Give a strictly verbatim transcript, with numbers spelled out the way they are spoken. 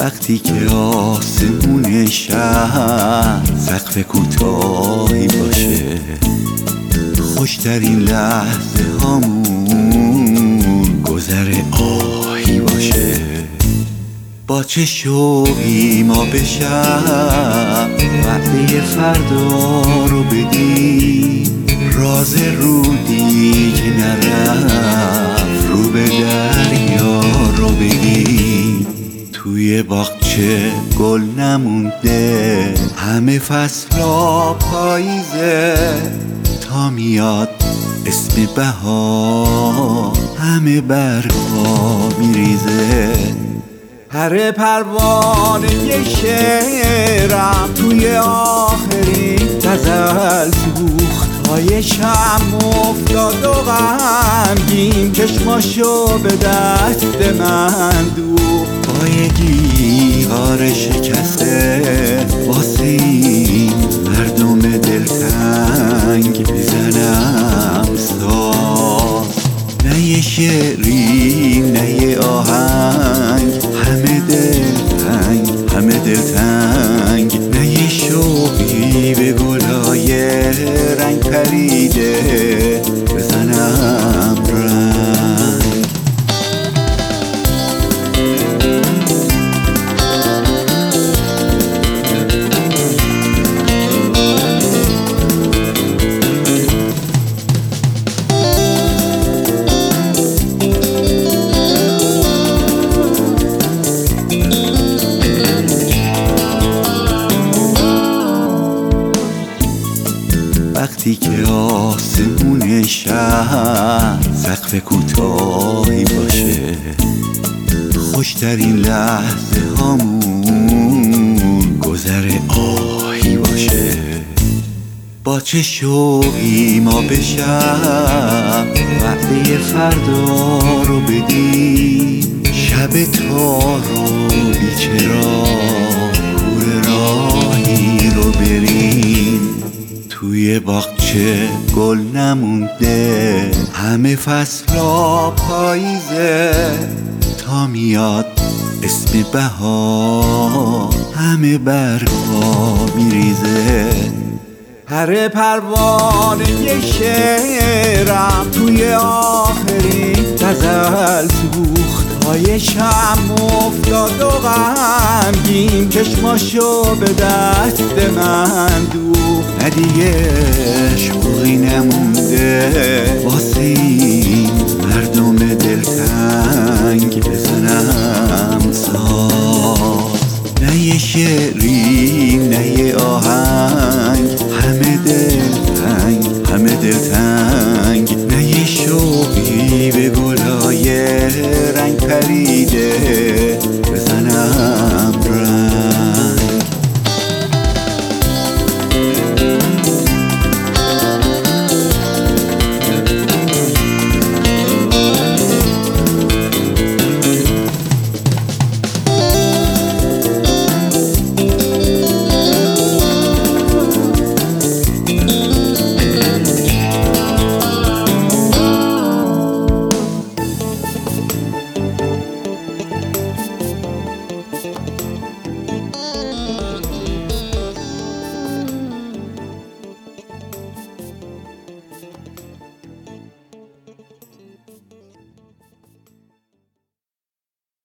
وقتی که آسمون شهر سقف کوتاهی باشه، خوشترین لحظه هامون گذر آهی باشه. با چه شوقی ما بشم وعده فردا رو بدیم، راز رودی که نرفت رو به دریا رو بگیم. توی باغچه گل نمونده، همه فصلا پاییزه، تا میاد اسم بهار همه برگا میریزه. هر پروانه یه شعرم توی آخرین غزل سوخت، های شم افتاد و غمگین چشماشو به دست من دوخت. با یه گیتار شکسته واسه این مردم دلتنگ بزنم ساز، نه یه شعری نه یه آهنگ، همه دلتنگ همه دلتنگ، نه یه شوقی به گلای رنگ پریده بزنم رنگ. وقتی که آسمون شهر سقف کوتاهی باشه، خوشترین لحظه هامون گذر آهی باشه. با چه شوقی ما بشم وعده فردا رو بدیم، شب تار و بیچراغ کوره راهی رو بریم. توی باغچه گل نمونده، همه فصلا پاییزه، تا میاد اسم بهار همه برگا میریزه. هر پروانه یه شعرم توی آخرین غزل سوخت، های شم افتاد و غمگین چشماشو به دست من دوخت. نه دیگه شوقی نمونده واسه این مردم دلتنگ بزنم ساز، نه یه شعری نه یه آهنگ، همه دلتنگ همه دلتنگ، نه یه شوقی به گلای رنگ پریده